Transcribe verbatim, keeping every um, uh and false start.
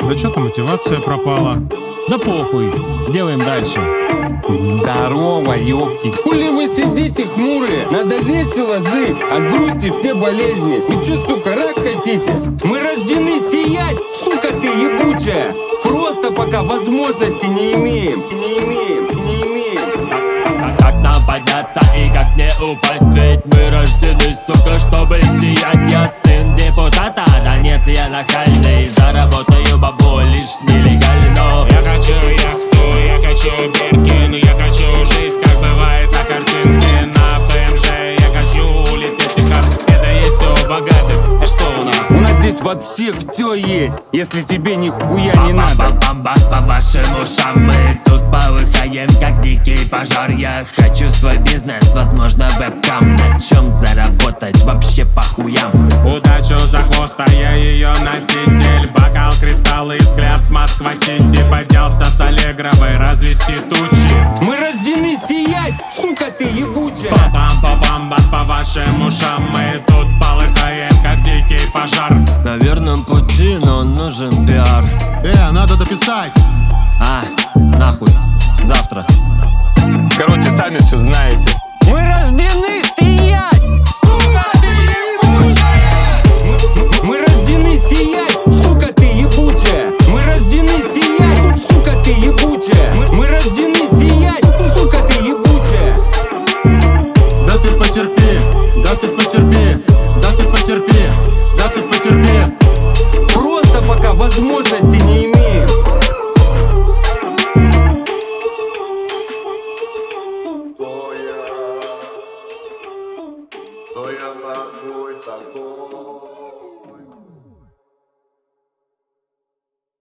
Да что-то мотивация пропала. Да похуй, делаем дальше. Здорово, ёпки. Хули вы сидите хмурые? Надо весело жить, отбросьте все болезни. Вы что, сука, рак хотите? Мы рождены сиять, сука ты ебучая. Просто пока возможности не имеем. Не имеем, не имеем. Как нам подняться и как не упасть? Ведь мы рождены, сука, чтобы сиять. Я сын депутата, да нет, я нахальный. Заработаю бабло лишь нелегально. Я хочу яхту, я хочу Биркин, я хочу жизнь, как бывает на картинке. На ПМЖ я хочу улететь в Техас. Это есть все у богатых. А что у нас? У нас здесь вообще все есть, если тебе нихуя не надо. Бам-бам-бам, по вашим ушам мы тут полыхаем, как дикий пожар. Я хочу свой бизнес, возможно, вебкам. На чем заработать вообще по хуям? Удачу за хвост, а я ее носитель. Бокал, кристаллы, взгляд с Москва-Сити. Поднялся с Аллегровой, развести тучи. Мы рождены сиять, сука ты ебучая. Па-пам-па-пам, бас по вашим ушам. Мы тут полыхаем, как дикий пожар. На верном пути, но нужен пиар. Э, надо дописать. А, нахуй, завтра. Короче, сами все знаете. Мы рождены сиять, сука ты ебучая. Мы, мы рождены сиять, сука ты ебучая. Мы рождены сиять, сука ты ебучая. Мы, мы рождены сиять, сука ты ебучая. Да ты потерпи, да ты потерпи, да ты потерпи, да ты потерпи. Просто пока возможности не имеем.